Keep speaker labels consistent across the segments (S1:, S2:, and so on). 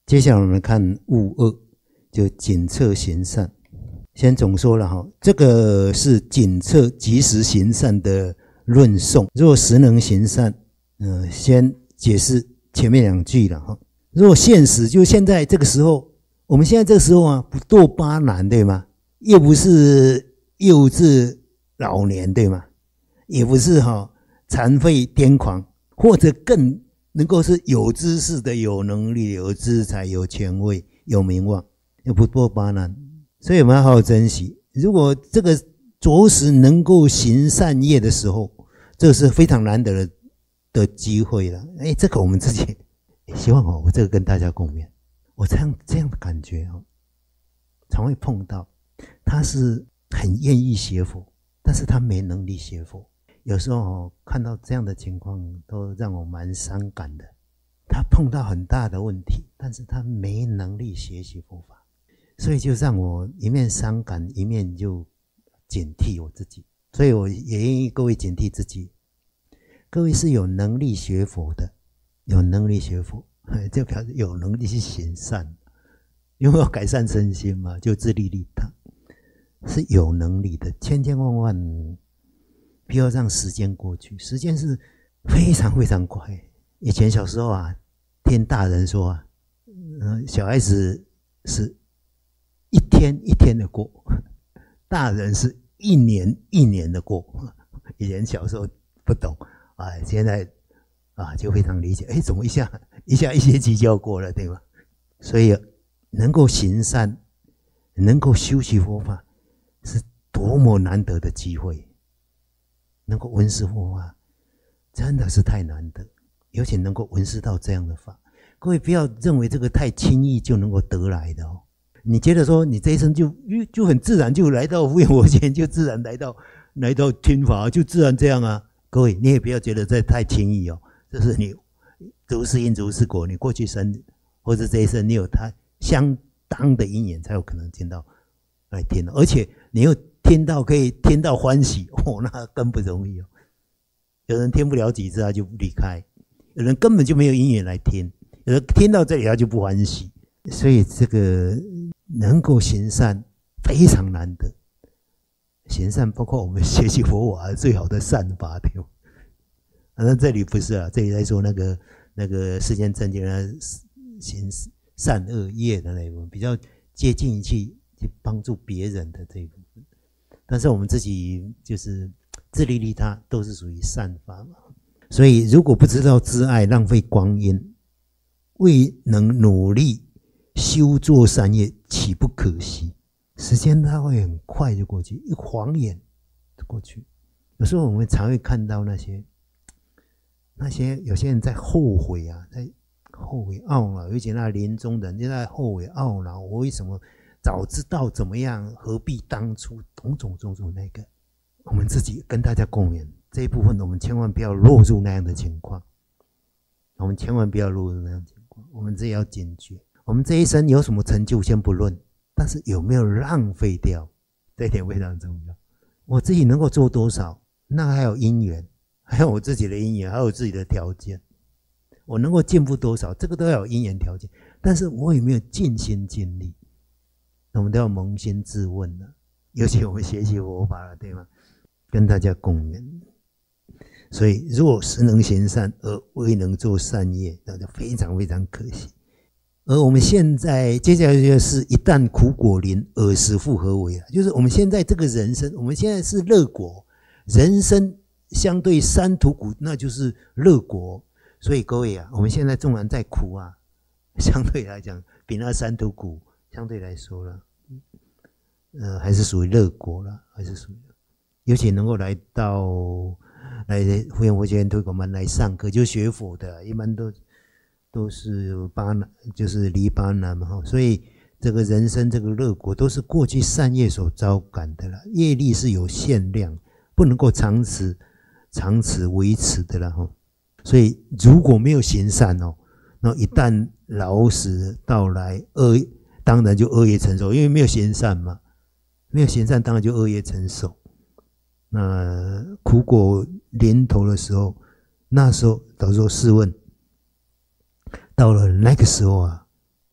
S1: 接下来我们看物2，就谨测行善。先总说了哈，这个是谨测及时行善的论颂。若实能行善，先解释前面2句了哈。若现实，就现在这个时候，我们现在这个时候啊，不堕巴难，对吗？又不是幼稚老年，对吗？也不是残废癫狂，或者更能够是有知识的、有能力、有资财、有权位、有名望，又不堕巴难。所以我们要好好珍惜。如果这个着实能够行善业的时候，这是非常难得的机会了。这个我们自己希望我这个跟大家共勉。我这样的感觉常会碰到，他是很愿意学佛，但是他没能力学佛。有时候看到这样的情况，都让我蛮伤感的。他碰到很大的问题，但是他没能力学习佛法。所以就让我一面伤感，一面就警惕我自己。所以我也愿意各位警惕自己。各位是有能力学佛的，有能力学佛，就表示有能力去行善。因为要改善身心嘛，就自利利他，是有能力的。千千万万不要让时间过去，时间是非常非常快。以前小时候啊，听大人说啊，小孩子是一天一天的过，大人是一年一年的过。以前小时候不懂现在就非常理解。怎么一下一学期就要过了，对吧？所以能够行善，能够修习佛法，是多么难得的机会。能够闻思佛法，真的是太难得，尤其能够闻思到这样的法。各位不要认为这个太轻易就能够得来的哦。你觉得说你这一生就很自然就来到无缘佛前，就自然来到听法，就自然这样啊。各位你也不要觉得这太轻易哦，这是你如是因如是果，你过去生或者这一生你有它相当的因缘，才有可能听到来听，而且你又听到可以听到欢喜那更不容易哦。有人听不了几次他就离开，有人根本就没有因缘来听，有人听到这里他就不欢喜。所以这个能够行善非常难得。行善包括我们学习佛法最好的善法，对吧？那这里不是啊，这里在说那个世间正见行善恶业的那一部分，比较接近去帮助别人的这一部分。但是我们自己就是自利利他，都是属于善法嘛。所以如果不知道知爱，浪费光阴，未能努力修做善业，岂不可惜？时间它会很快就过去，一晃眼就过去。有时候我们常会看到那些有些人在后悔啊，在后悔懊恼，尤其那临终人就在后悔懊恼，我为什么早知道怎么样，何必当初，种种那个。我们自己跟大家共勉，这一部分我们千万不要落入那样的情况，我们千万不要落入那样的情况，我们自己要警觉。我们这一生有什么成就先不论，但是有没有浪费掉，这一点非常重要。我自己能够做多少，那还有因缘，还有我自己的因缘，还有自己的条件，我能够进步多少，这个都要有因缘条件。但是我有没有尽心尽力，我们都要扪心自问了。尤其我们学习佛法了，对吗？跟大家共勉。所以若实能行善而未能做善业，那就非常非常可惜。而我们现在接下来就是一旦苦果临，尔时复何为？就是我们现在这个人生，我们现在是乐果，人生相对三途苦，那就是乐果。所以各位啊，我们现在纵然在苦啊，相对来讲比那三途苦相对来说了，还是属于乐果了，还是属于。尤其能够来福缘佛学院推广班来上课，就学佛的，一般都是就是离巴难嘛，所以这个人生这个乐果都是过去善业所招感的了，业力是有限量，不能够长此维持的了哈。所以如果没有行善那一旦老死到来，当然就恶业成熟，因为没有行善嘛，没有行善当然就恶业成熟。那苦果临头的时候，那时候到时候试问，到了那个时候啊，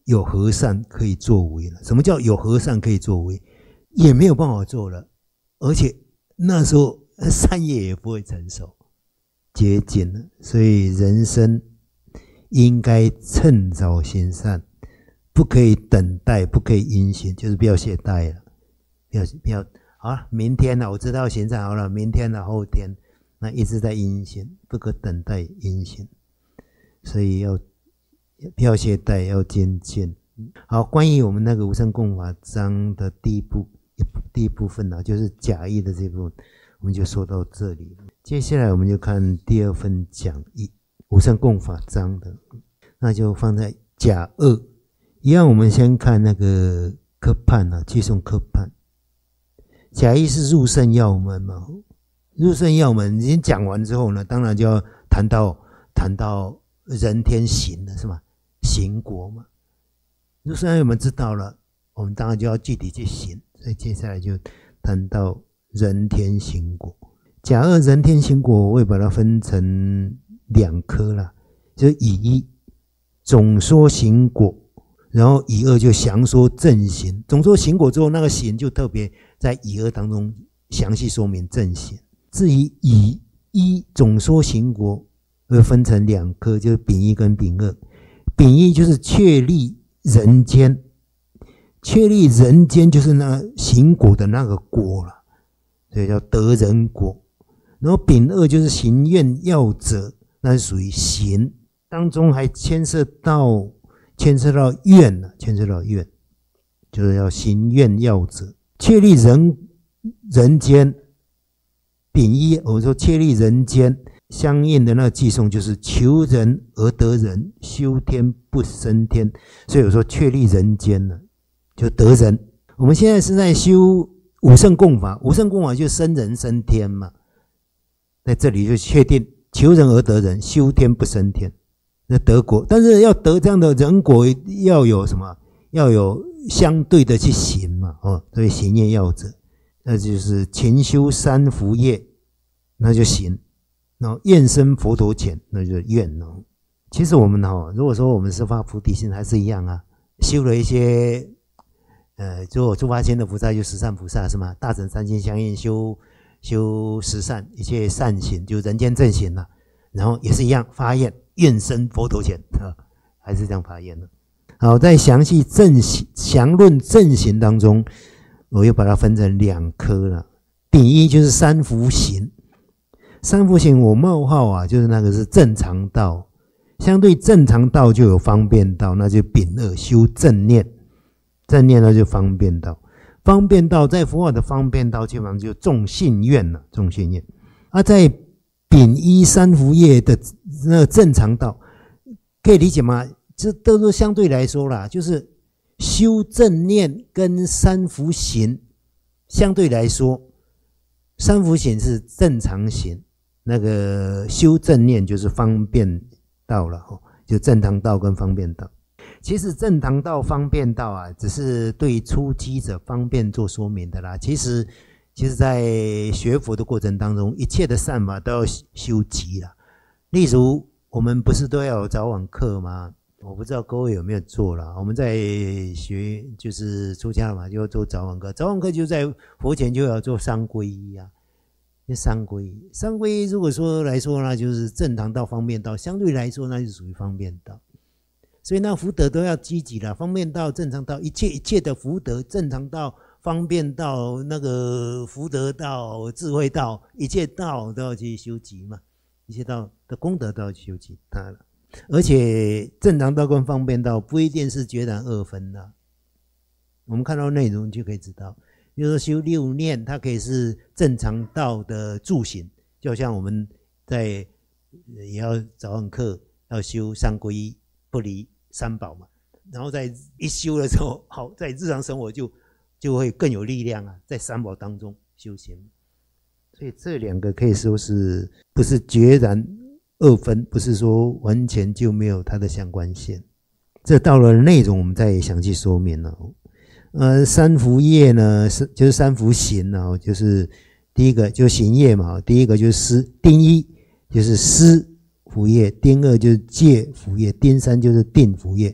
S1: 有和善可以作为了。什么叫有和善可以作为？也没有办法做了，而且那时候善业也不会成熟，绝尽了。所以人生应该趁早行善，不可以等待，不可以因循，就是不要懈怠了，不要好了，明天了，我知道行善好了，明天了，后天，那一直在因循，不可等待因循，所以不要懈怠，要精进。好，关于我们那个无上供法章的第一部分呢，就是假意的这部分，我们就说到这里。接下来我们就看第二份讲义，无上供法章的，那就放在甲二。一样，我们先看那个科判啊，寄送科判。甲一是入圣要门嘛，入圣要门已经讲完之后呢，当然就要谈到人天行了，是吗？行果嘛。入圣要门知道了，我们当然就要具体去行，所以接下来就谈到人天行果。甲二人天行果，我会把它分成2科啦，就是乙一总说行果，然后乙二就详说正行。总说行果之后，那个行就特别在乙二当中详细说明正行。至于乙一总说行果，会分成2科，就是丙一跟丙二。丙一就是确立人间，确立人间就是那行果的那个果了，所以叫得人果。然后丙二就是行愿要者，那是属于行当中还牵涉到愿了，牵涉到愿，就是要行愿要者，确立人间。丙一我们说确立人间相应的那个寄送就是求人而得人，修天不生天，所以我说确立人间了，就得人。我们现在是在修五圣供法，五圣供法就生人生天嘛，在这里就确定求人而得人，修天不生天，那得果。但是要得这样的人果，要有什么？要有相对的去行嘛，所以行业要者，那就是勤修三福业，那就行。然后愿生佛陀前，那就是愿哦。其实我们如果说我们是发菩提心，还是一样啊，修了一些就诸法前的菩萨就十善菩萨是吗？大乘三心相应，修十善，一切善行，就人间正行了。然后也是一样发愿，愿生佛陀前，还是这样发愿的。好，在详细详论正行当中，我又把它分成2科了。丙一就是三福行，三福行我冒号啊，就是那个是正常道，相对正常道就有方便道，那就丙二修正念，正念那就方便道。方便道在佛法的方便道基本上就重信愿了，重信愿。在丙一三福业的那个正常道，可以理解吗？这都是相对来说啦，就是修正念跟三福行相对来说，三福行是正常行，那个修正念就是方便道了，就正常道跟方便道。其实正常道方便道啊，只是对初机者方便做说明的啦。其实在学佛的过程当中，一切的善法都要修集啦。例如我们不是都要有早晚课吗？我不知道各位有没有做啦。我们在学就是出家嘛，就要做早晚课。早晚课就在佛前就要做三皈依啊。三皈依如果说来说呢，就是正常道方便道，相对来说那就属于方便道。所以那福德都要积极了，方便道、正常道，一切的福德、正常道、方便道、那个福德道、智慧道，一切道都要去修集嘛，一切道的功德都要去修集它了。而且正常道跟方便道不一定是截然二分的，我们看到内容就可以知道。比如说修6念，它可以是正常道的助行，就好像我们也要早晚课要修三皈依、不离三宝嘛，然后在一修的时候，好，在日常生活就会更有力量啊，在三宝当中修行。所以这2个可以说是不是截然二分，不是说完全就没有它的相关性。这到了内容我们再详细说明了。三福业呢，就是三福行呢，就是第一个就行业嘛，第一个就是丁一就是施福业，丁二就是戒福业，丁三就是定福业，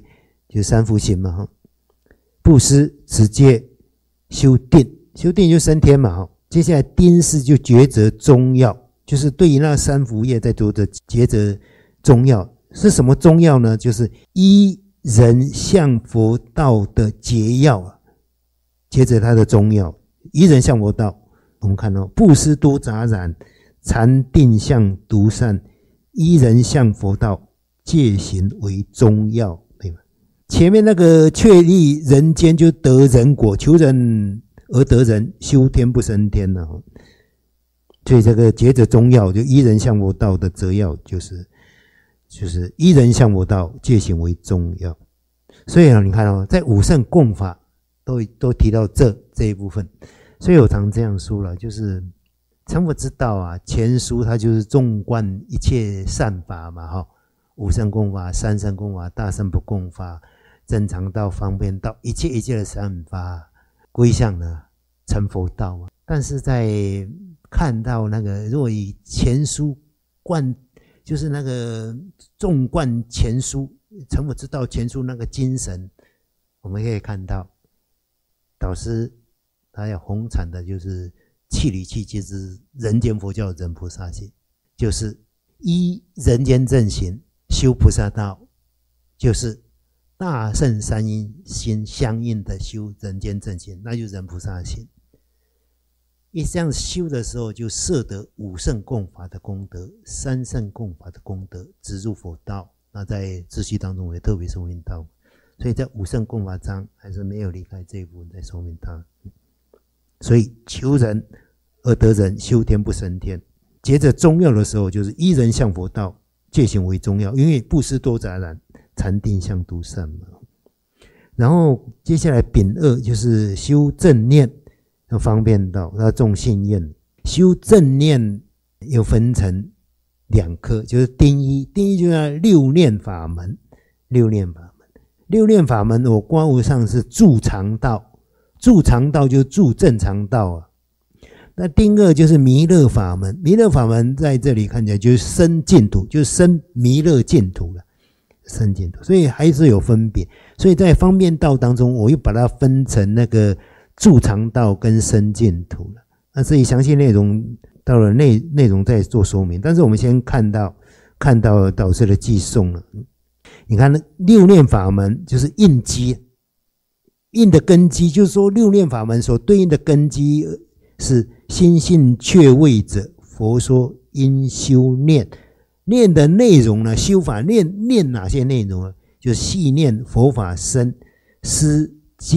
S1: 就三福行嘛，布施、持戒、修定，修定就升天嘛，接下来丁巳就抉择中要，就是对于那三福业在做的抉择中要。是什么中要呢？就是依人向佛道的节要啊，接着他的中要，依人向佛道。我们看到布施多杂染，禅定向独善，依人向佛道，戒行为中要，对吧？前面那个确立人间就得人果，求人而得人，修天不升天了。所以这个抉择中要，就依人向佛道的择要，就是依人向佛道，戒行为中要。所以你看在五圣共法都提到这一部分。所以我常这样说了，就是成佛之道啊，前书它就是纵观一切善法嘛，五圣共法、三圣共法、大圣不共法、正常道、方便道，一切的善法归向了成佛道啊。但是在看到那个，如果以前书就是那个纵观前书成佛之道前书那个精神，我们可以看到导师他要弘阐的就是气理气节之人间佛教人菩萨行，就是依人间正行修菩萨道，就是大圣三因心相应的修人间正行，那就是人菩萨行。一这样修的时候，就摄得五圣共法的功德、三圣共法的功德，直入佛道。那在秩序当中我也特别说明到，所以在五圣共法章还是没有离开这一部分在说明它。所以求人而得人，修天不升天。接着中要的时候，就是依人向佛道，戒行为中要，因为布施多杂染，禅定向独善嘛。然后接下来丙二就是修正念，要方便道，要重信愿。修正念又分成两科，就是丁一就是六念法门。六念法门我观无上是住常道，住常道就是住正常道啊。那丁二就是弥勒法门，弥勒法门在这里看起来就是生净土，就是生弥勒净土了，生净土，所以还是有分别。所以在方便道当中，我又把它分成那个住常道跟生净土了。那至于详细内容到了内容再做说明，但是我们先看到导师的寄颂了。你看六念法门就是印基，印的根基，就是说六念法门所对应的根基是心性确位者，佛说应修念。念的内容呢，修法念哪些内容呢？就细念佛法身、施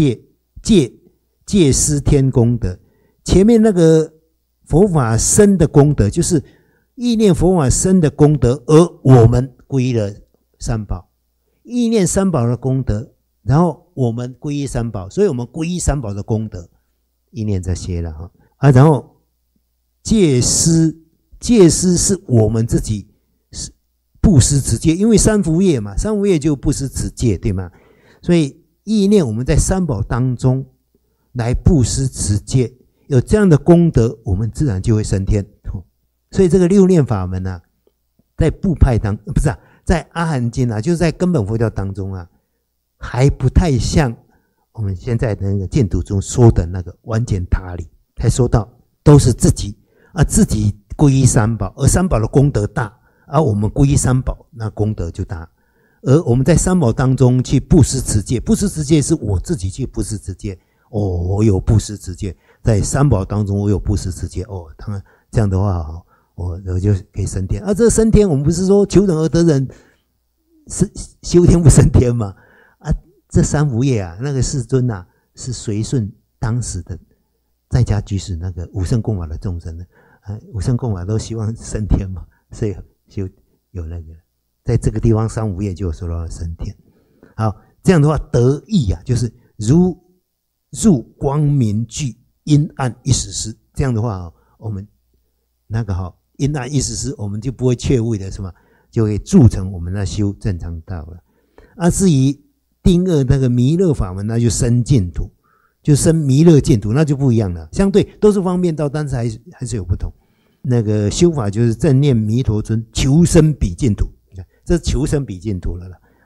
S1: 戒施天功德。前面那个佛法身的功德，就是意念佛法身的功德，而我们皈依了三宝，意念三宝的功德，然后我们皈依三宝，所以我们皈依三宝的功德，意念这些了然后戒施是我们自己布施持戒，因为三福业嘛，三福业就布施持戒，对吗？所以意念我们在三宝当中来布施持戒，有这样的功德，我们自然就会升天。所以这个六念法门啊，在部派在阿含经啊，就是在根本佛教当中啊，还不太像我们现在的那个净土中说的那个完全他理，才说到都是自己皈依三宝，而三宝的功德大，而我们皈依三宝，那功德就大。而我们在三宝当中去布施持戒，布施持戒是我自己去布施持戒，我有布施持戒，在三宝当中我有布施持戒，当然这样的话我就可以升天。这升天我们不是说求人而得人，修天不升天吗？这三福业啊，那个世尊啊，是随顺当时的在家居士那个五圣共法的众生呢，五圣共法都希望升天嘛，所以就有那个在这个地方三福业就说到升天。好，这样的话得意啊，就是如入光明具，阴暗一时失。这样的话我们那个阴暗一时失，我们就不会怯畏的什么，就会铸成我们那修正常道了。至于丁二那个弥勒法门，那就生净土，就生弥勒净土，那就不一样了。相对都是方便道，但是还是有不同。那个修法就是正念弥陀尊，求生彼净土，这是求生彼净土了啦。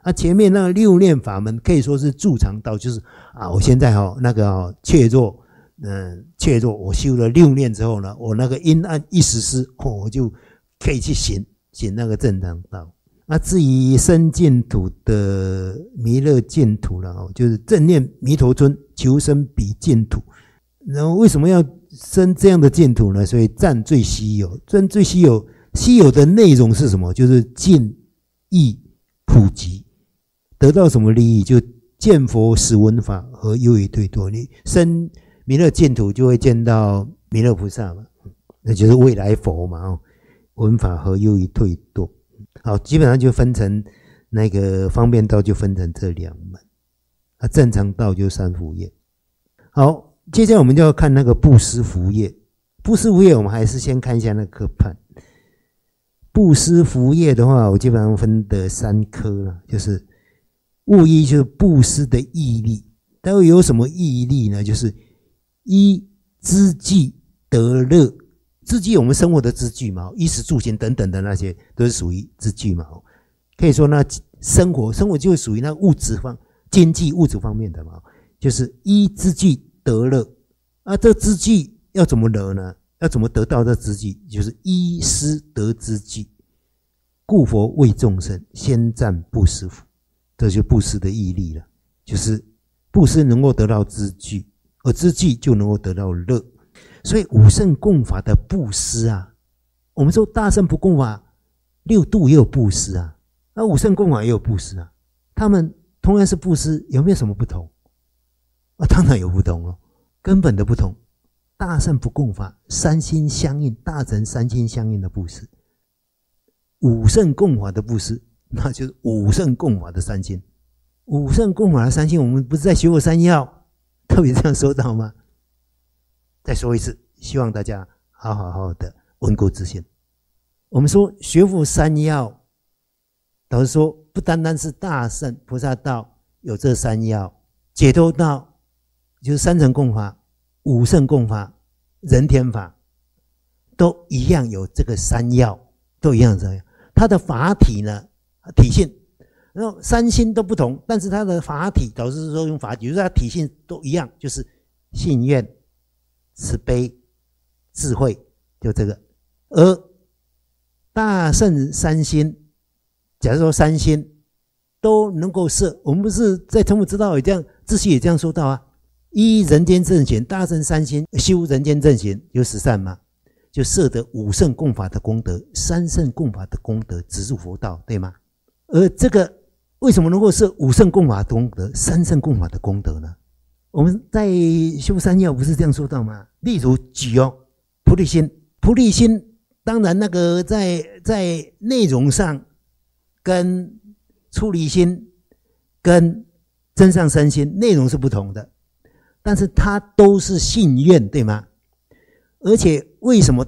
S1: 前面那个六念法门可以说是助长道，就是我现在怯弱，我修了6念之后呢，我那个阴暗一实施，我就可以去行那个正常道。至于生净土的弥勒净土了，就是正念弥陀尊，求生彼净土。然后为什么要生这样的净土呢？所以占最稀有，稀有的内容是什么？就是净义普及，得到什么利益？就见佛识闻法和优于退堕。你生弥勒净土就会见到弥勒菩萨嘛，那就是未来佛嘛，闻法和优于退堕。好，基本上就分成那个方便道就分成这2门，正常道就3福业。好，接下来我们就要看那个布施福业。布施福业我们还是先看一下那个科判。布施福业的话，我基本上分的3科了，就是物一就是布施的义力，它会有什么义力呢？就是一资济得乐。资具我们生活的资具嘛，衣食住行等等的那些都是属于资具嘛。可以说那生活就属于那物质经济物质方面的嘛，就是依资具得乐。这资具要怎么得呢？要怎么得到这资具？就是依施得资具，故佛为众生先占布施福，这就是布施的义力了。就是布施能够得到资具，而资具就能够得到乐。所以五圣共法的布施我们说大乘不共法6度也有布施五圣共法也有布施他们同样是布施，有没有什么不同？当然有不同了，根本的不同。大乘不共法3心相应，大乘3心相应的布施，五圣共法的布施，那就是五圣共法的3心。五圣共法的3心，我们不是在学佛3要特别这样说到吗？再说一次，希望大家好的稳固自信。我们说学佛3要，导师说不单单是大乘菩萨道有这3要，解脱道就是3乘共法、五圣共法、人天法，都一样有这个3要，都一样这样。它的法体呢，体性，然后3心都不同，但是它的法体，导师说用法体，就是它体性都一样，就是信愿、慈悲、智慧，就这个。而大乘3心，假如说3心都能够摄，我们不是在成佛之道也这样，自序也这样说到依人间正行，大乘3心修人间正行，有10善嘛，就摄得五圣共法的功德，3圣共法的功德，直入佛道，对吗？而这个为什么能够摄五圣共法的功德、3圣共法的功德呢？我们在修3要不是这样说到吗？例如举菩提心，菩提心当然那个在内容上跟出离心跟真上身心内容是不同的，但是它都是信愿，对吗？而且为什么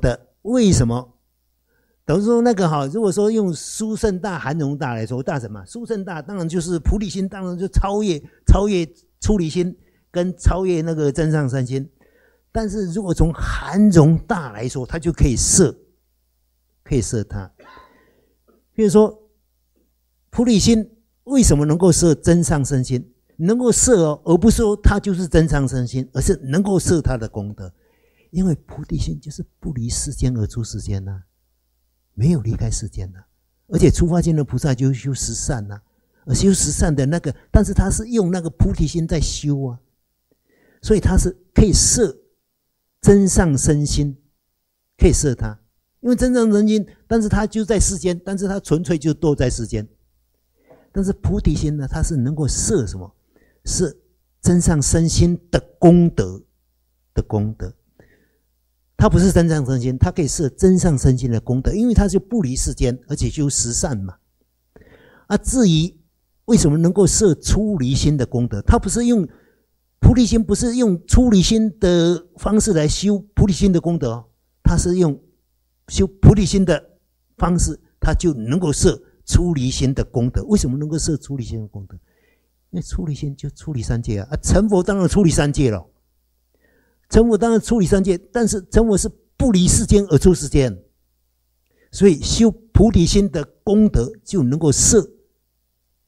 S1: 等于说那个如果说用殊胜大、含容大来说，大乘嘛，殊胜大当然就是菩提心，当然就超越出离心跟超越那个真上身心。但是如果从含容大来说，它就可以摄它。比如说菩提心为什么能够摄真上身心？能够摄而不是说它就是真上身心，而是能够摄它的功德。因为菩提心就是不离世间而出世间没有离开世间而且出发心的菩萨就修10善而修10善的那个，但是他是用那个菩提心在修所以他是可以摄真上身心，可以摄它。因为真上身心，但是他就在世间，但是他纯粹就都在世间。但是菩提心呢，它是能够摄什么？摄真上身心的功德它不是真上身心，它可以摄真上身心的功德，因为它就不离世间，而且修10善嘛。至于为什么能够摄出离心的功德，它不是用菩提心，不是用出离心的方式来修菩提心的功德它是用修菩提心的方式，它就能够摄出离心的功德。为什么能够摄出离心的功德？因为出离心就出离3界成佛当然出离3界了。成佛当然出离3界，但是成佛是不离世间而出世间，所以修菩提心的功德就能够摄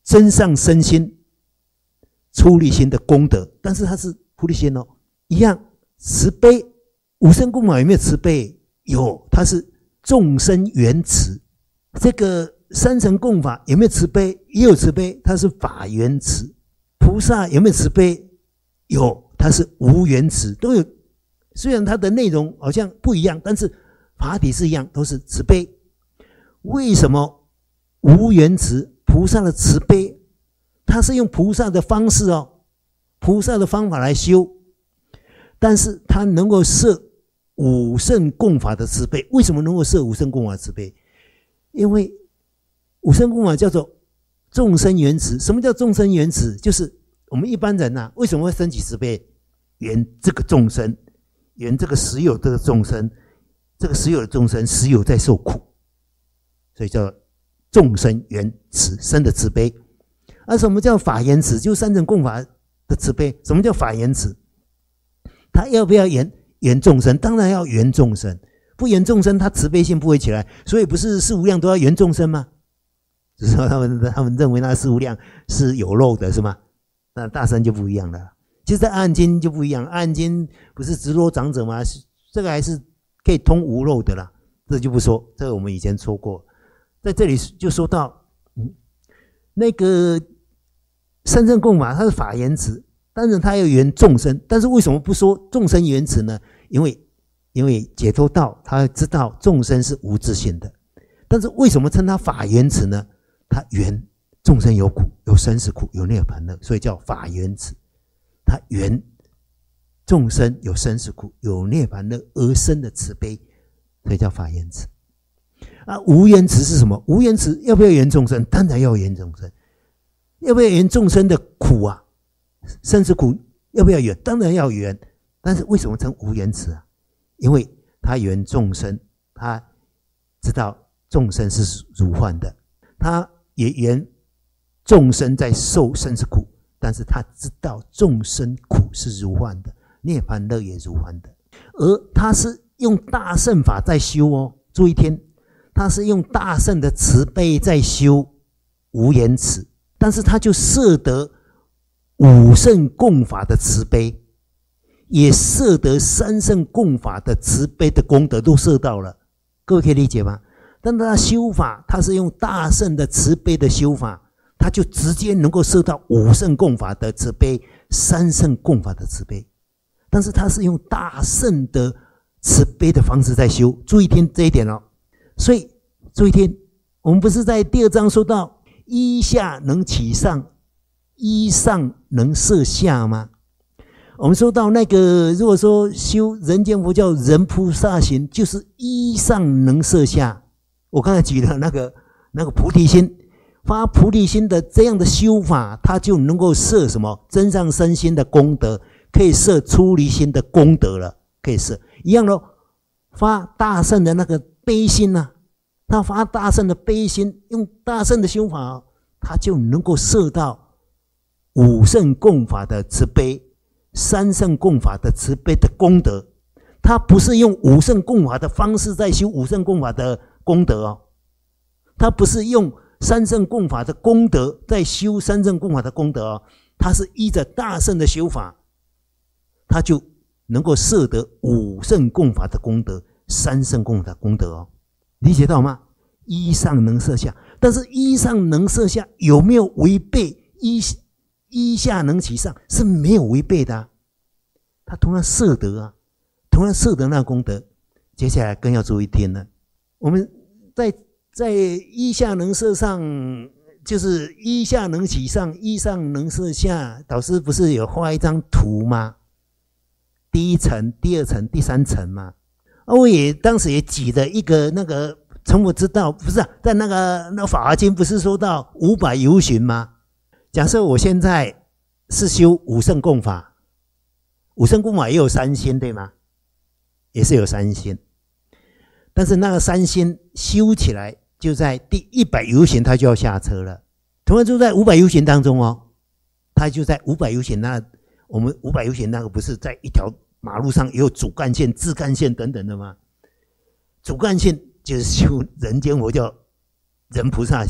S1: 增上身心、出离心的功德，但是它是菩提心哦，一样慈悲。无生供法有没有慈悲？有，它是众生缘慈。这个三乘供法有没有慈悲？也有慈悲，它是法缘慈。菩萨有没有慈悲？有，它是无缘慈，都有。虽然它的内容好像不一样，但是法体是一样，都是慈悲。为什么无缘慈？菩萨的慈悲，他是用菩萨的方式哦，菩萨的方法来修，但是他能够摄五圣供法的慈悲。为什么能够摄五圣供法的慈悲？因为五圣供法叫做众生缘慈。什么叫众生缘慈？就是我们一般人啊，为什么会升起慈悲？缘这个众生，缘这个实有这个众生，这个实有的众生实有在受苦，所以叫众生缘慈，生的慈悲。而什么叫法缘慈？就是三乘供法的慈悲。什么叫法缘慈？他要不要缘众生？当然要缘众生，不缘众生，他慈悲心不会起来。所以不是四无量都要缘众生吗？只是说他们认为那四无量是有漏的，是吗？那大乘就不一样了。其实在阿含经就不一样，阿含经不是直落长者吗？这个还是可以通无漏的啦，这就不说，这个我们以前说过。在这里就说到，那个三乘供法它是法缘慈，但是它要缘众生。但是为什么不说众生缘慈呢？因为解脱道他知道众生是无自性的，但是为什么称它法缘慈呢？它缘众生有苦，有生死苦，有涅槃乐，所以叫法缘慈。它缘众生有生死苦，有涅槃乐而生的慈悲，所以叫法缘慈。无缘慈是什么？无缘慈要不要缘众生？当然要缘众生。要不要缘众生的苦啊？生死苦要不要缘？当然要缘。但是为什么称无缘慈啊？因为他缘众生，他知道众生是如幻的，他也缘众生在受生死苦，但是他知道众生苦是如幻的，涅槃乐也如幻的，而他是用大乘法在修哦。注意听，他是用大乘的慈悲在修无缘慈，但是他就摄得五圣供法的慈悲，也摄得三圣供法的慈悲的功德，都摄到了。各位可以理解吗？但他修法，他是用大乘的慈悲的修法，他就直接能够摄到五圣供法的慈悲、三圣供法的慈悲。但是他是用大乘的慈悲的方式在修，注意听这一点哦。所以注意听，我们不是在第2章说到依下能起上，依上能摄下吗？我们说到那个，如果说修人间佛教人菩萨行，就是依上能摄下。我刚才举了那个菩提心，发菩提心的这样的修法，它就能够摄什么？增上身心的功德，可以摄出离心的功德了，可以摄一样咯。发大乘的那个悲心啊，他发大乘的悲心，用大乘的修法，他就能够摄到五圣供法的慈悲、三圣供法的慈悲的功德。他不是用五圣供法的方式在修五圣供法的功德哦，他不是用三圣供法的功德在修三圣供法的功德哦，他是依着大圣的修法，他就能够摄得五圣供法的功德、三圣供法的功德哦，理解到吗？依上能摄下，但是依上能摄下有没有违背依下能起上？是没有违背的啊，他同样摄得啊，同样摄得那功德。接下来更要注意听了，我们在依下能摄上，就是依下能起上，依上能摄下。导师不是有画一张图吗？第一层、第二层、第三层嘛。我也当时也举了一个那个成佛之道，不是在那个法华经不是说到500由旬吗？假设我现在是修五圣供法，五圣供法也有3心对吗？也是有3心，但是那个3心修起来就在第100由旬他就要下车了。同样就在500由旬当中哦，他就在500由旬那，我们500由旬那个不是在一条马路上也有主干线、支干线等等的吗？主干线就是修人间佛教人菩萨行，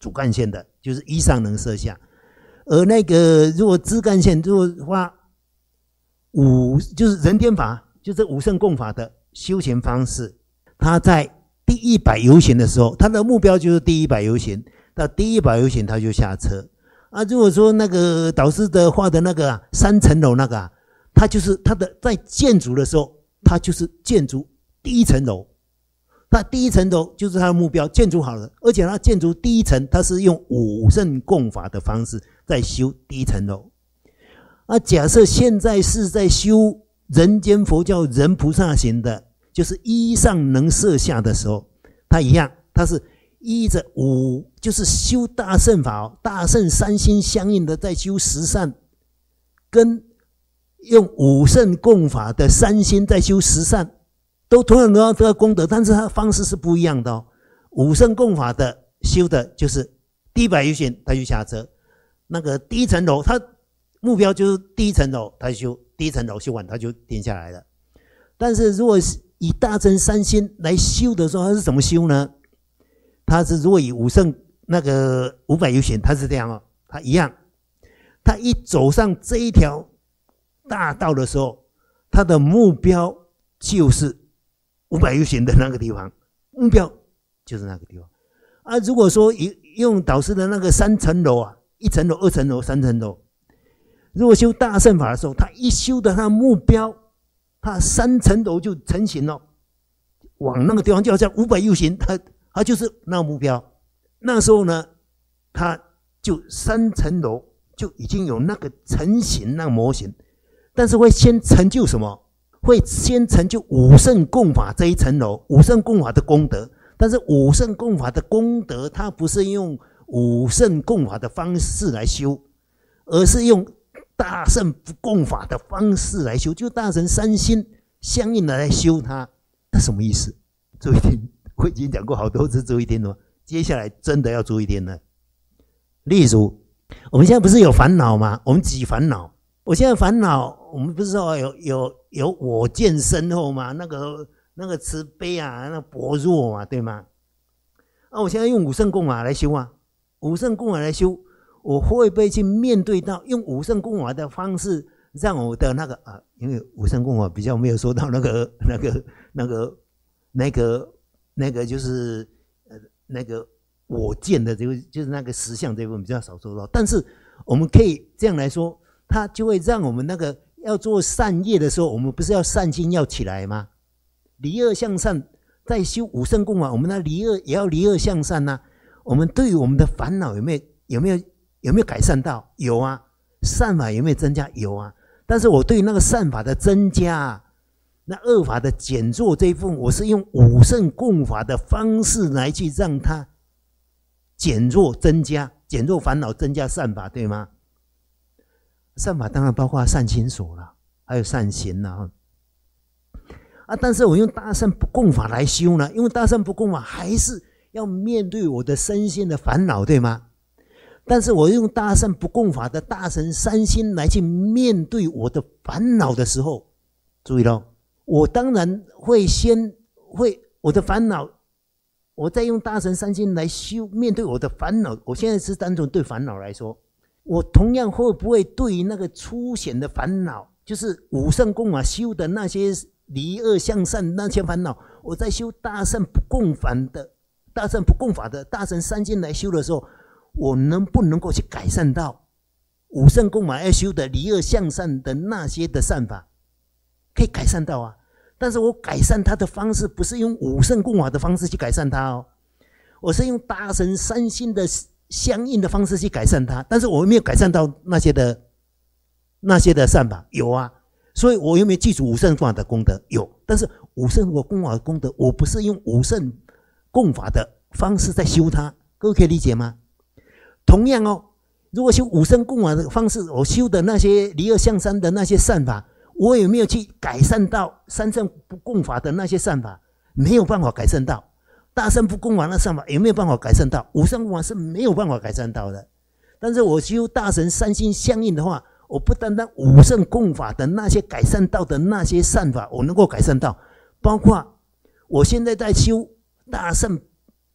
S1: 主干线的，就是一上能摄下。而那个如果枝干线，如果发就是人天法，就是五圣共法的修行方式，他在第100由行的时候，他的目标就是第100由行，到第100由行他就下车。如果说那个导师的画的那个3层楼那个他就是他的在建筑的时候，他就是建筑第1层楼，他第1层楼就是他的目标，建筑好了，而且他建筑第1层，他是用五圣共法的方式在修第1层楼。假设现在是在修人间佛教人菩萨行的，就是一上能摄下的时候，他一样，他是依着就是修大乘法，大乘3心相应的在修十善，跟用五圣共法的3心在修十善，都同样得到这个功德，但是它的方式是不一样的哦。五圣共法的修的就是第100由行，他就下车，那个第1层楼，他目标就是第1层楼，他就修第1层楼，修完他就停下来了。但是如果是以大乘3心来修的时候，他是怎么修呢？他是如果以五圣那个500由行，他是这样哦，他一样，他一走上这一条大道的时候，他的目标就是500由行的那个地方，目标就是那个地方。如果说用导师的那个3层楼1层楼、2层楼、3层楼，如果修大乘法的时候，他一修的他的目标，他3层楼就成型了，往那个地方就好像500由行，他就是那个目标。那时候呢，他就3层楼就已经有那个成型那个模型，但是会先成就什么？会先成就五圣共法这1层楼，五圣共法的功德。但是五圣共法的功德，它不是用五圣共法的方式来修，而是用大乘不共法的方式来修，就大乘3心相应的来修它。那什么意思？注意听，我已经讲过好多次，注意听了。接下来真的要注意听了。例如，我们现在不是有烦恼吗？我们几烦恼？我现在烦恼，我们不是说有我见身后吗？那个慈悲那个薄弱嘛，对吗？我现在用五圣共法来修五圣共法来修，我会不会去面对到用五圣共法的方式，让我的那个因为五圣共法比较没有说到那个就是那个我见的就是那个实相这部分比较少说到，但是我们可以这样来说，它就会让我们那个要做善业的时候，我们不是要善心要起来吗？离恶向善，在修五圣共法，我们的离恶也要离恶向善啊。我们对于我们的烦恼有没有改善到？有啊。善法有没有增加？有啊。但是我对于那个善法的增加那恶法的减弱这一部分，我是用五圣共法的方式来去让它减弱增加，减弱烦恼，增加善法，对吗？善法当然包括善心所了，还有善行啦。但是我用大乘不共法来修呢，因为大乘不共法还是要面对我的身心的烦恼，对吗？但是我用大乘不共法的大乘3心来去面对我的烦恼的时候，注意咯，我当然会我的烦恼，我再用大乘3心来修面对我的烦恼。我现在是单纯对烦恼来说，我同样会不会对于那个粗显的烦恼，就是五圣共法修的那些离恶向善那些烦恼，我在修大乘不共法的大乘3心来修的时候，我能不能够去改善到五圣共法要修的离恶向善的那些的善法？可以改善到啊。但是我改善它的方式不是用五圣共法的方式去改善它哦，我是用大乘3心的相应的方式去改善它。但是我有没有改善到那些的善法？有啊。所以我有没有记住五圣共法的功德？有。但是五圣共法的功德，我不是用五圣共法的方式在修它，各位可以理解吗？同样哦，如果修五圣共法的方式，我修的那些离恶向善的那些善法，我有没有去改善到三乘不共法的那些善法？没有办法改善到。大乘不共法的善法有没有办法改善到？五圣共法是没有办法改善到的。但是我修大乘3心相应的话，我不单单五圣共法的那些改善到的那些善法我能够改善到，包括我现在在修大乘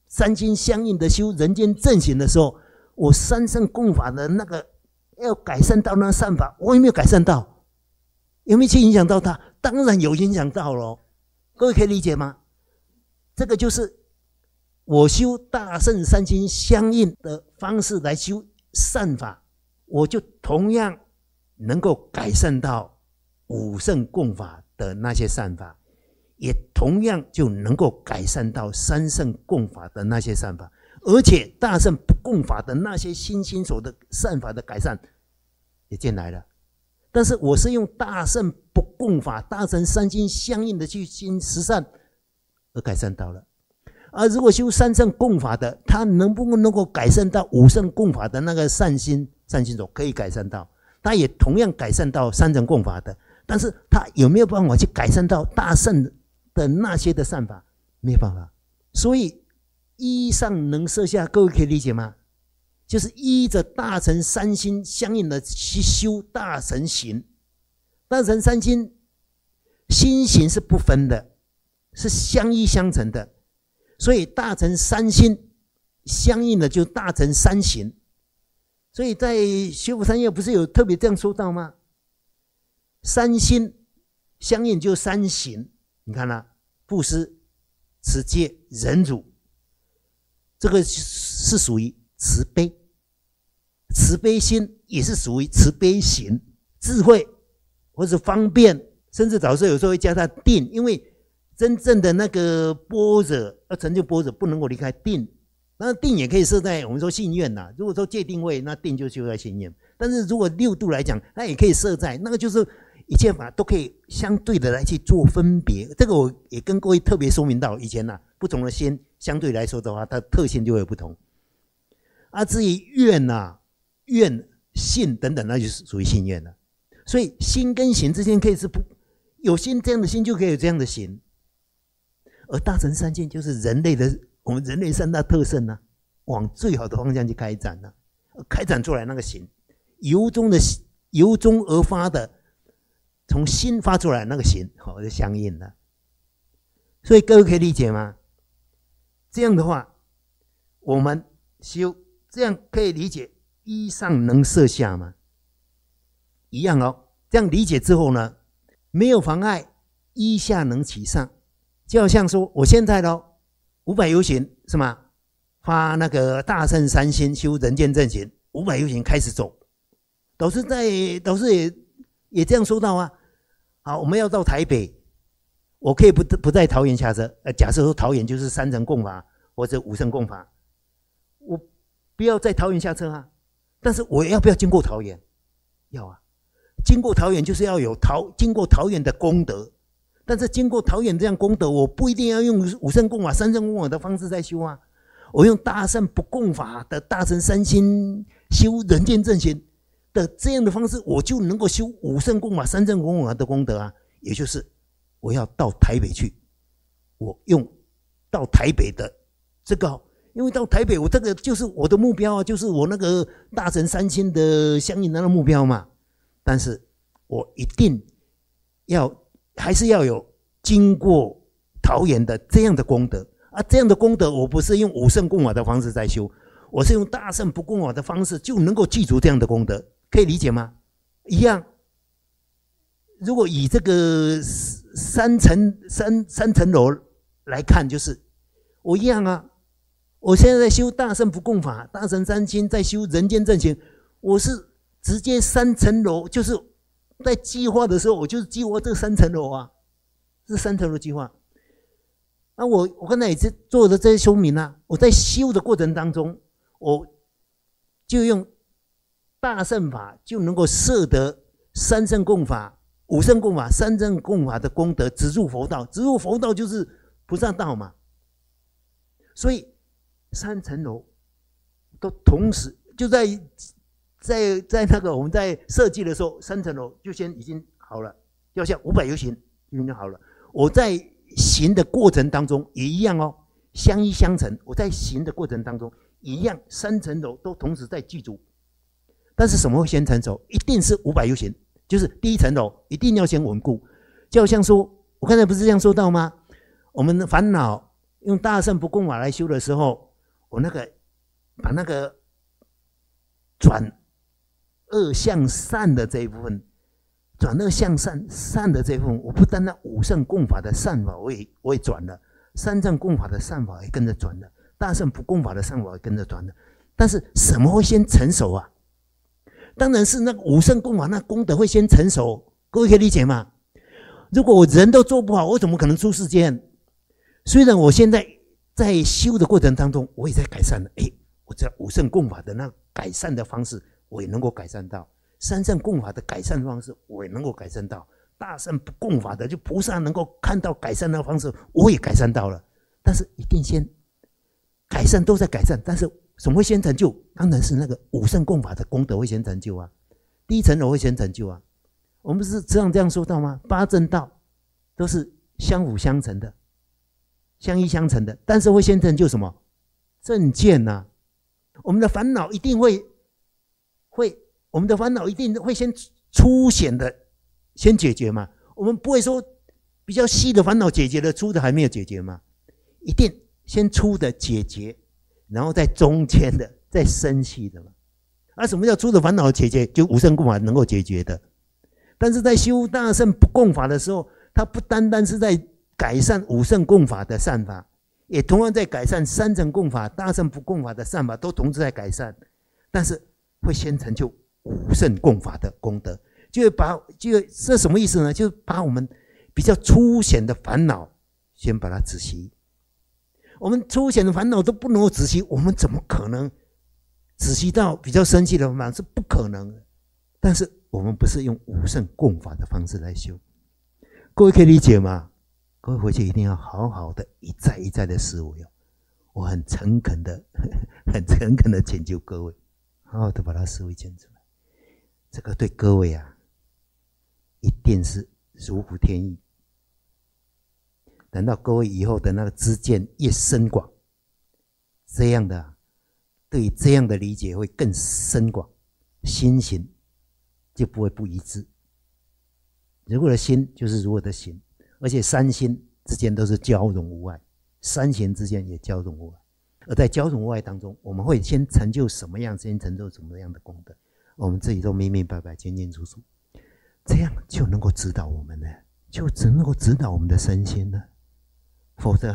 S1: 三心相应的修人间正行的时候，我三圣共法的那个要改善到那善法，我有没有改善到？有没有去影响到它？当然有影响到了。各位可以理解吗？这个就是我修大圣三心相应的方式来修善法，我就同样能够改善到五圣共法的那些善法，也同样就能够改善到三圣共法的那些善法，而且大圣不共法的那些新心所的善法的改善也进来了。但是我是用大圣不共法、大乘三心相应的去行十善而改善到了。而如果修三圣共法的，他能不能够改善到五圣共法的那个善心所？可以改善到，他也同样改善到三乘共法的。但是他有没有办法去改善到大圣的那些的善法？没有办法。所以依上能摄下，各位可以理解吗？就是依着大乘三心相应的去修大乘行。大乘三心心行是不分的，是相依相成的。所以大乘三心相应的就大乘三行。所以在学佛三要不是有特别这样说到吗？三心相应就三行。你看啦，布施、持戒、忍辱，这个是属于慈悲。慈悲心也是属于慈悲行。智慧或者方便，甚至早时有时候会加上定，因为真正的那个般若要成就般若，不能够离开定。那定也可以设在我们说信愿呐。如果说戒定位，那定就修在信愿。但是如果六度来讲，那也可以设在那个，就是一切法都可以相对的来去做分别。这个我也跟各位特别说明到，以前呐，不同的心相对来说的话，它的特性就会有不同。至于愿呐、愿、信等等，那就是属于信愿了。所以心跟行之间可以是不有心，这样的心就可以有这样的行。而大乘三境就是人类的，我们人类三大特性啊，往最好的方向去开展啊，开展出来那个行，由衷而发的，从心发出来那个行，就相应了。所以各位可以理解吗？这样的话，我们修这样可以理解依上能摄下吗？一样哦。这样理解之后呢，没有妨碍依下能起上。就好像说我现在咯500由行是吗？发那个大乘三心修人间正行，500由行开始走。导师也这样说到啊。好，我们要到台北，我可以不在桃园下车。假设说桃园就是三乘共法或者五乘共法，我不要在桃园下车啊。但是我要不要经过桃园？要啊。经过桃园就是要有经过桃园的功德。但是经过桃园这样功德，我不一定要用五乘共法、三乘共法的方式在修啊。我用大乘不共法的大乘三心修人间正行的这样的方式，我就能够修五乘共法、三乘共法的功德啊。也就是我要到台北去，我用到台北的这个，因为到台北我这个就是我的目标啊，就是我那个大乘三心的相应的目标嘛。但是我一定还是要有经过桃园的这样的功德啊。这样的功德我不是用五乘共法的方式在修，我是用大乘不共法的方式就能够记住这样的功德，可以理解吗？一样。如果以这个三层楼来看，就是我一样啊。我现在在修大乘不共法、大乘三心，在修人间正行，我是直接3层楼，就是在计划的时候，我就是计划这3层楼啊，是3层楼计划。那我刚才也是做的这些说明啊。我在修的过程当中，我就用大乘法就能够摄得三乘共法、五乘共法、三乘共法的功德，直入佛道。直入佛道就是菩萨道嘛。所以3层楼都同时就在那个我们在设计的时候，3层楼就先已经好了，就像500由行已经好了。我在行的过程当中也一样哦，相依相成。我在行的过程当中一样，3层楼都同时在记住。但是什么会先成熟？一定是500由行，就是第一层楼一定要先稳固。就好像说，我刚才不是这样说到吗？我们的烦恼用大乘不共法来修的时候， 我把那个转恶向善的这一部分，转恶向善的这一部分，我不单那五圣共法的善法我也转了，三乘共法的善法也跟着转了，大乘不共法的善法也跟着转了。但是什么会先成熟啊？当然是那个五圣共法，那功德会先成熟。各位可以理解吗？如果我人都做不好，我怎么可能出世间？虽然我现在在修的过程当中，我也在改善了。我在五圣共法的那改善的方式，我也能够改善到；三圣共法的改善方式，我也能够改善到；大乘不共法的，就菩萨能够看到改善的方式，我也改善到了。但是一定先改善，都在改善，但是什么会先成就？当然是那个五圣共法的功德会先成就啊，第一层楼会先成就啊。我们不是这样说到吗？八正道都是相辅相成的，相依相成的，但是会先成就什么？正见啊。我们的烦恼一定会我们的烦恼一定会先粗显的先解决嘛。我们不会说比较细的烦恼解决了，粗的还没有解决嘛。一定先粗的解决，然后在中间的，再深细的嘛。什么叫粗的烦恼解决？就五圣共法能够解决的。但是在修大乘不共法的时候，它不单单是在改善五圣共法的善法，也同样在改善三乘共法、大乘不共法的善法，都同时在改善。但是会先成就五圣共法的功德，这什么意思呢？就是把我们比较粗显的烦恼先把它止息。我们粗显的烦恼都不能够止息，我们怎么可能止息到比较深细的烦恼？是不可能的。但是我们不是用五圣共法的方式来修，各位可以理解吗？各位回去一定要好好的一再一再的思维哦。我很诚恳的请求各位，好好的把它思维建出来。这个对各位啊，一定是如虎添翼。等到各位以后的那个知见越深广，这样的对于这样的理解会更深广，心行就不会不一致。如果的心就是如果的行，而且三心之间都是交融无碍，三行之间也交融无碍。而在交融无碍当中，我们会先成就什么样，先成就什么样的功德，我们自己都明明白白、清清楚楚，这样就能够指导我们了，就只能够指导我们的身心了。否则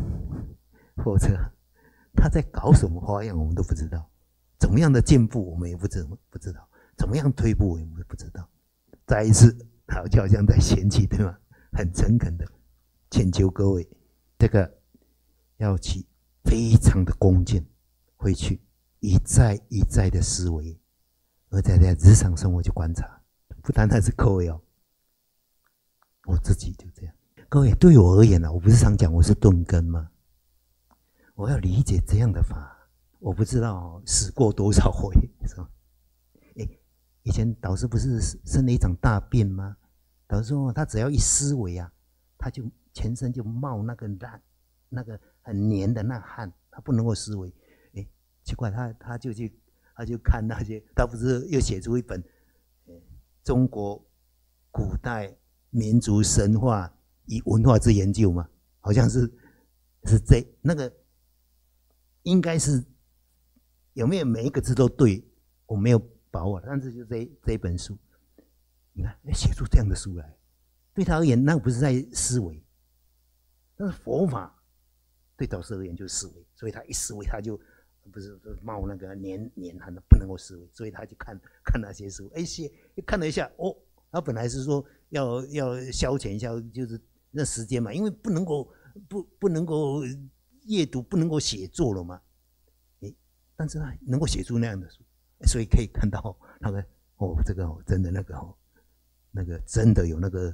S1: 他在搞什么花样，我们都不知道；怎么样的进步，我们也不知道；怎么样退步，我们也不知道。再一次，就好像在嫌弃，对吗？很诚恳的请求各位，这个要起非常的恭敬，回去一再一再的思维，而在日常生活去观察，不单单是各位哦，我自己就这样。各位，对我而言我不是常讲我是顿根吗？我要理解这样的法，我不知道死过多少回，是吧？以前导师不是生了一场大病吗？导师说他只要一思维他就全身就冒那个很黏的那汗，他不能够思维。奇怪，他就看那些，他不是又写出一本中国古代民族神话与文化之研究吗？好像是那个应该是有没有每一个字都对，我没有把握，但是就这一本书，你看写出这样的书来，对他而言那不是在思维，但是佛法对导师而言就是思维，所以他一思维他就不是冒那个黏汗的，不能够思维，所以他就看那些书，看了一下，他本来是说要消遣一下，就是那时间嘛，因为不能够阅读，不能够写作了嘛，但是他能够写出那样的书，所以可以看到这个真的那个真的有那个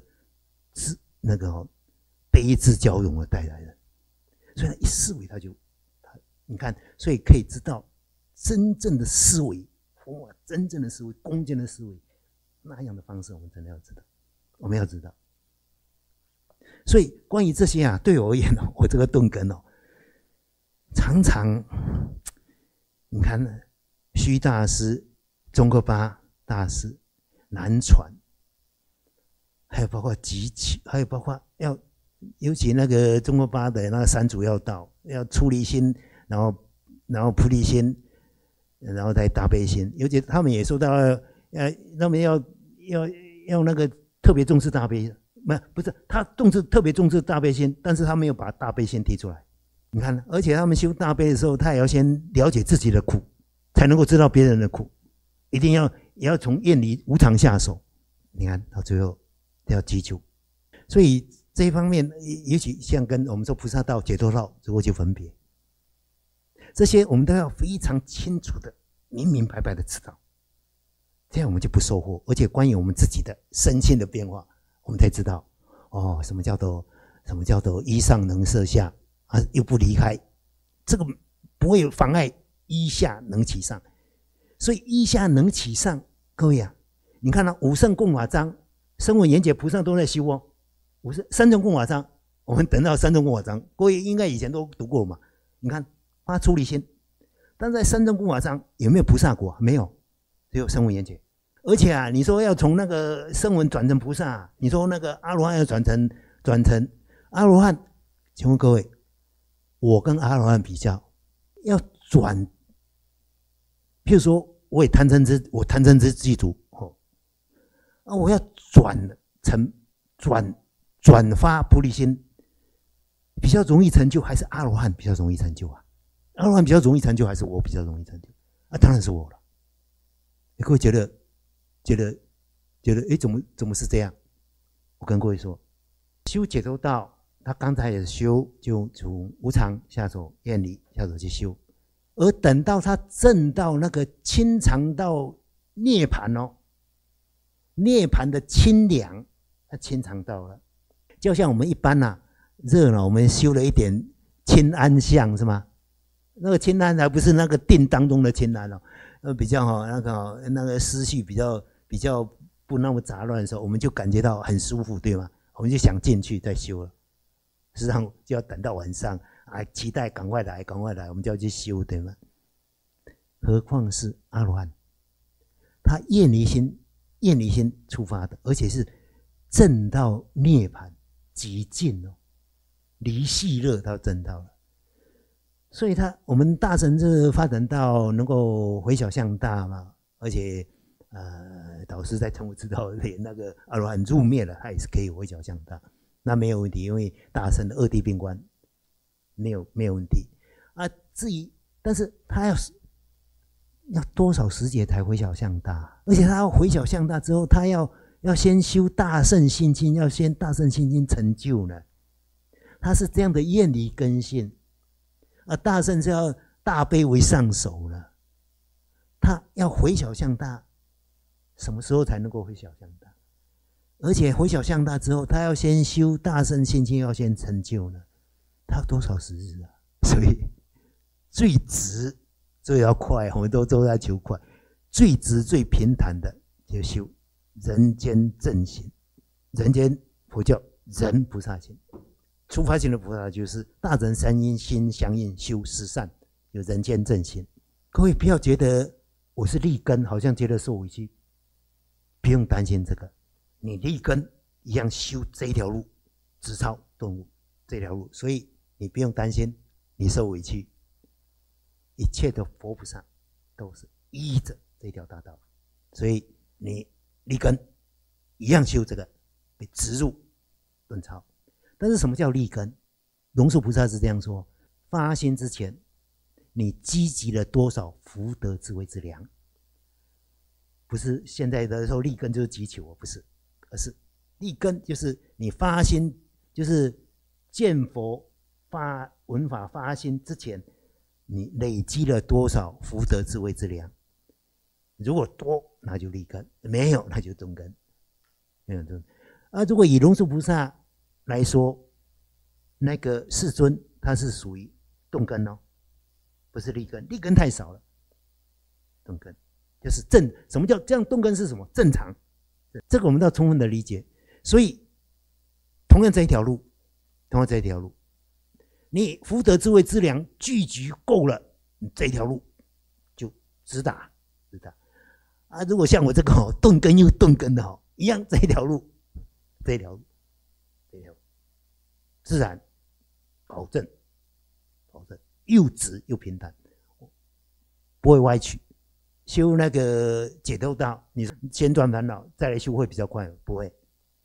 S1: 悲智交融而带来的，所以他一思维你看，所以可以知道真正的思维，真正的思维，恭敬的思维，那样的方式我们真的要知道，我们要知道。所以关于这些对我而言我这个顿根常常你看虚大师、宗喀巴大师、南传，还有包括集气，还有包括尤其那个宗喀巴的那个三主要道，要出离心，然然后菩提心，然后再大悲心。尤其他们也说到，他们要那个特别重视大悲，不是他特别重视大悲心，但是他没有把大悲心提出来。你看，而且他们修大悲的时候，他也要先了解自己的苦，才能够知道别人的苦，一定也要从厌离无常下手。你看到最后要记住，所以这一方面，也许像跟我们说菩萨道、解脱道如何去分别，这些我们都要非常清楚的、明明白白的知道，这样我们就不收获。而且关于我们自己的身心的变化，我们才知道哦，什么叫做依上能摄下啊，又不离开，这个不会妨碍依下能起上。所以依下能起上，各位啊，你看到五圣供法章、声闻缘觉菩萨都在修哦。三众供法章，我们等到三众供法章，各位应该以前都读过嘛。你看发出离心，但在三众供法章有没有菩萨果？没有，只有声闻缘觉。而且啊，你说要从那个声闻转成菩萨，你说那个阿罗汉要转成阿罗汉，请问各位，我跟阿罗汉比较，要转，譬如说我贪嗔痴具足我要转发菩提心，比较容易成就，还是阿罗汉比较容易成就啊？阿罗汉比较容易成就，还是我比较容易成就？当然是我了。你各位觉得，怎么是这样？我跟各位说，修解脱道，他刚才也修，就从无常下手，厌离下手去修，而等到他证到那个清常到涅槃哦，涅槃的清凉，他清常到了。就像我们一般热闹，我们修了一点清安相是吗？那个清安还不是那个定当中的清安比较那个思绪比较不那么杂乱的时候，我们就感觉到很舒服，对吗？我们就想进去再修了。实际上就要等到晚上，期待赶快来，我们就要去修，对吗？何况是阿罗汉，他厌离心出发的，而且是证到涅槃极尽离细乐他证到了。所以我们大乘是发展到能够回小向大嘛，而且导师在成佛之道连那个阿罗汉入灭了，他也是可以回小向大，那没有问题，因为大乘的二谛并观没有问题至于但是他要多少时节才回小向大？而且他要回小向大之后，他要先修大乘心经，要先大乘心经成就呢。他是这样的厌离根性。大乘是要大悲为上首了，他要回小向大，什么时候才能够回小向大？而且回小向大之后，他要先修大乘心经，要先成就呢，他要多少时日啊？所以最直最要快，我们都在求快，最直最平坦的就修人间正行，人间佛教人菩萨行。初发行的菩萨就是大乘三因心相应修十善，有人间正行。各位不要觉得我是立根，好像觉得受委屈，不用担心这个。你立根一样修这一条路，直超顿悟这条路，所以你不用担心你受委屈。一切的佛菩萨都是依着这条大道，所以你立根一样修这个，被直入顿超。但是什么叫立根？龙树菩萨是这样说：发心之前，你积集了多少福德智慧之粮？不是现在的时候立根就是祈求，不是，而是立根就是你发心，就是见佛闻法发心之前，你累积了多少福德智慧之粮？如果多，那就立根；没有，那就中根。没有中根。如果以龙树菩萨来说，那个世尊他是属于动根不是立根，立根太少了。动根就是正，什么叫这样？动根是什么？正常，这个我们都要充分的理解。所以，同样这一条路，你福德智慧之粮聚集够了，你这一条路就直打。如果像我这个顿根又顿根的一样，这一条路自然保证又直又平坦。 不会歪曲。修那个解脱道，你先断烦恼，再来修会比较快？不会，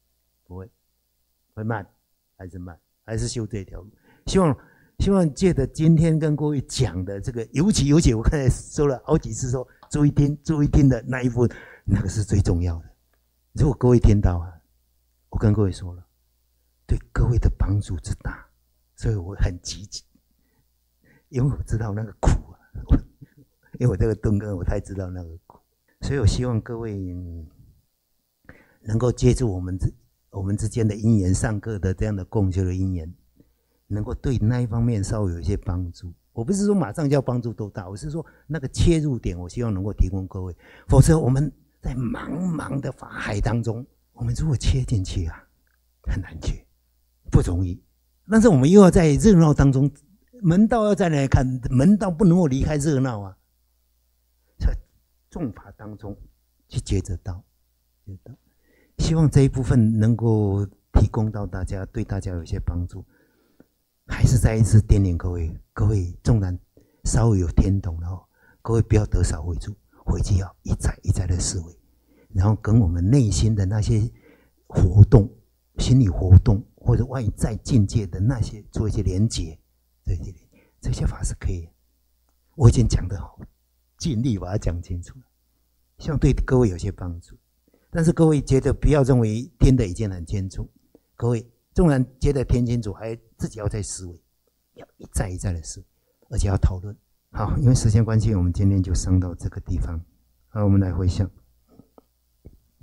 S1: 会慢，还是修这条路。希望借着今天跟各位讲的这个，尤其我刚才说了好几次说，注意听的那一部分，那个是最重要的。如果各位听到啊，我跟各位说了，对各位的帮助之大，所以我很积极，因为我知道那个苦啊，因为我这个顿根，我太知道那个苦，所以我希望各位能够借助我们之间的因缘，上课的这样的共修的因缘，能够对那一方面稍微有一些帮助。我不是说马上就要帮助多大，我是说那个切入点，我希望能够提供各位。否则我们在茫茫的法海当中，我们如果切进去啊，很难切，不容易。但是我们又要在热闹当中，门道要再来看，门道不能够离开热闹啊。在众法当中去接着道，希望这一部分能够提供到大家，对大家有一些帮助。还是再一次叮咛各位纵然稍微有听懂了，各位不要得少为主，回去要一再的思维，然后跟我们内心的那些活动、心理活动或者外在境界的那些做一些连结，这些法是可以。我已经讲得好，尽力把它讲清楚了，希望对各位有些帮助。但是各位觉得不要认为听得已经很清楚，各位纵然觉得听清楚，还自己要再思维，要一再的思维，而且要讨论。好，因为时间关系，我们今天就上到这个地方。好，我们来回向。